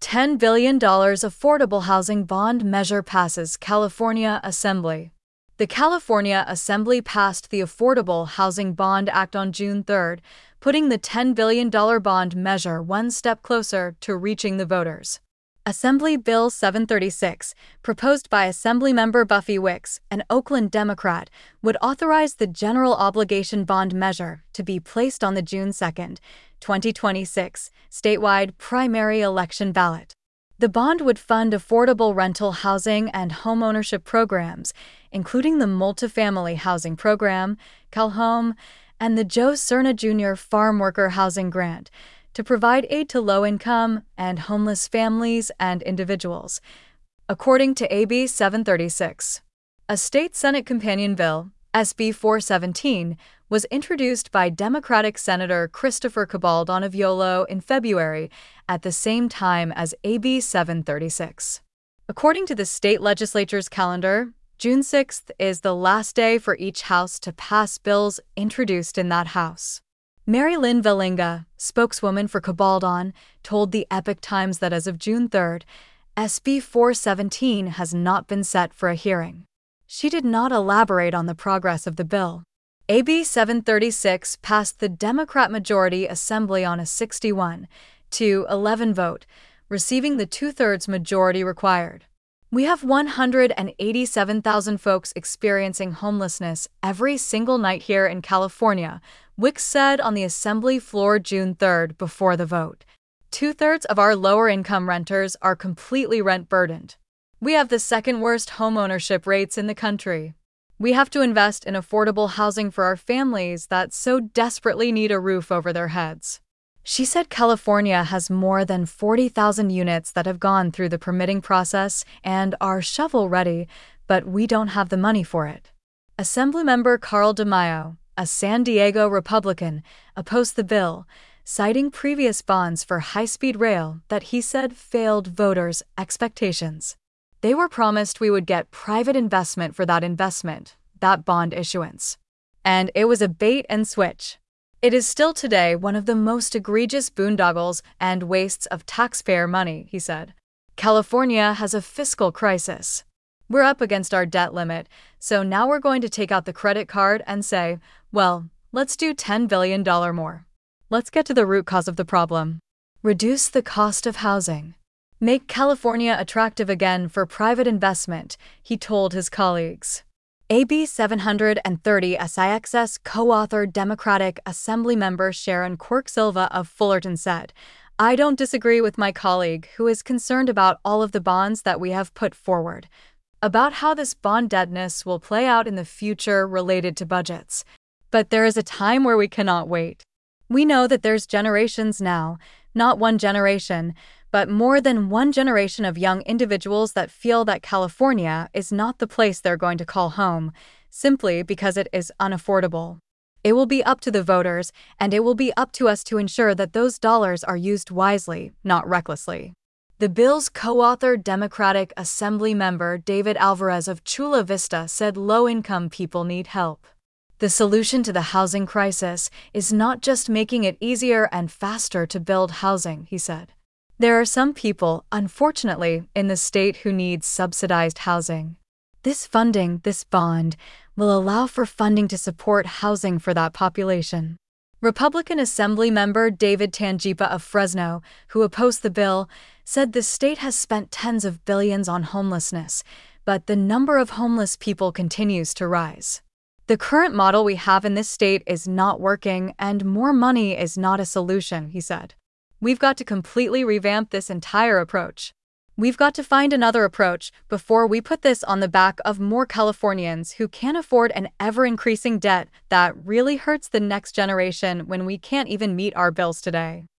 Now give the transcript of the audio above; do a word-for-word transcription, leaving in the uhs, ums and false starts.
ten billion dollars affordable housing bond measure passes California Assembly. The California Assembly passed the Affordable Housing Bond Act on June third, putting the ten billion dollars bond measure one step closer to reaching the voters. Assembly Bill seven thirty-six, proposed by Assemblymember Buffy Wicks, an Oakland Democrat, would authorize the General Obligation Bond measure to be placed on the June second, twenty twenty-six, statewide primary election ballot. The bond would fund affordable rental housing and homeownership programs, including the Multifamily Housing Program, CalHome, and the Joe Cerna Junior Farm Worker Housing Grant, to provide aid to low-income and homeless families and individuals, according to A B seven thirty-six. A state Senate companion bill, S B four seventeen, was introduced by Democratic Senator Christopher Cabal Donoviolo in February, at the same time as A B seven thirty-six. According to the state legislature's calendar, June sixth is the last day for each house to pass bills introduced in that house. Mary Lynn Valinga, spokeswoman for Cabaldon, told the Epoch Times that as of June third, S B four seventeen has not been set for a hearing. She did not elaborate on the progress of the bill. A B seven thirty-six passed the Democrat-majority Assembly on a sixty-one to eleven vote, receiving the two-thirds majority required. We have one hundred eighty-seven thousand folks experiencing homelessness every single night here in California, Wicks said on the Assembly floor June third before the vote. Two-thirds of our lower-income renters are completely rent-burdened. We have the second-worst homeownership rates in the country. We have to invest in affordable housing for our families that so desperately need a roof over their heads. She said California has more than forty thousand units that have gone through the permitting process and are shovel-ready, but we don't have the money for it. Assemblymember Carl DeMaio, a San Diego Republican, opposed the bill, citing previous bonds for high-speed rail that he said failed voters' expectations. They were promised we would get private investment for that investment, that bond issuance. And it was a bait and switch. It is still today one of the most egregious boondoggles and wastes of taxpayer money, he said. California has a fiscal crisis. We're up against our debt limit, so now we're going to take out the credit card and say, well, let's do ten billion dollars more. Let's get to the root cause of the problem. Reduce the cost of housing. Make California attractive again for private investment, he told his colleagues. A B seven thirty S I X S co-authored Democratic Assemblymember Sharon Quirk Silva of Fullerton said, I don't disagree with my colleague who is concerned about all of the bonds that we have put forward, about how this bond deadness will play out in the future related to budgets. But there is a time where we cannot wait. We know that there's generations now, not one generation, but more than one generation of young individuals that feel that California is not the place they're going to call home, simply because it is unaffordable. It will be up to the voters, and it will be up to us to ensure that those dollars are used wisely, not recklessly. The bill's co-authored Democratic Assembly member David Alvarez of Chula Vista said low-income people need help. The solution to the housing crisis is not just making it easier and faster to build housing, he said. There are some people, unfortunately, in the state who need subsidized housing. This funding, this bond, will allow for funding to support housing for that population. Republican Assembly member David Tangipa of Fresno, who opposed the bill, said the state has spent tens of billions on homelessness, but the number of homeless people continues to rise. The current model we have in this state is not working, and more money is not a solution, he said. We've got to completely revamp this entire approach. We've got to find another approach before we put this on the back of more Californians who can't afford an ever-increasing debt that really hurts the next generation when we can't even meet our bills today.